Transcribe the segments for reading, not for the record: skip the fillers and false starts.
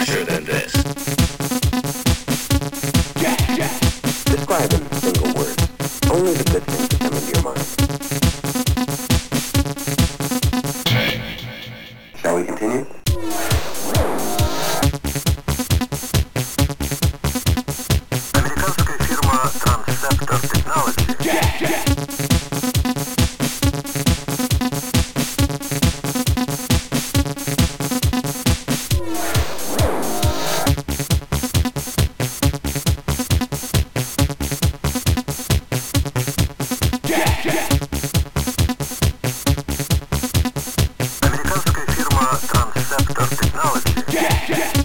fresher than this. Describe in single words. Only the good things that come into your mind. Shall we continue? Американская фирма Transceptor Technology. Американская фирма Transceptor Technology.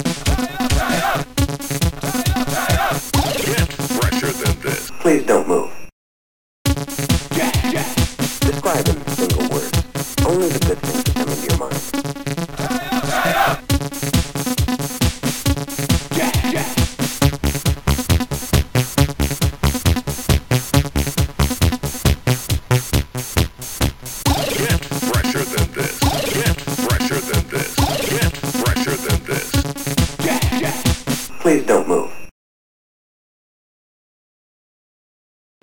Get fresher than this. Please don't move.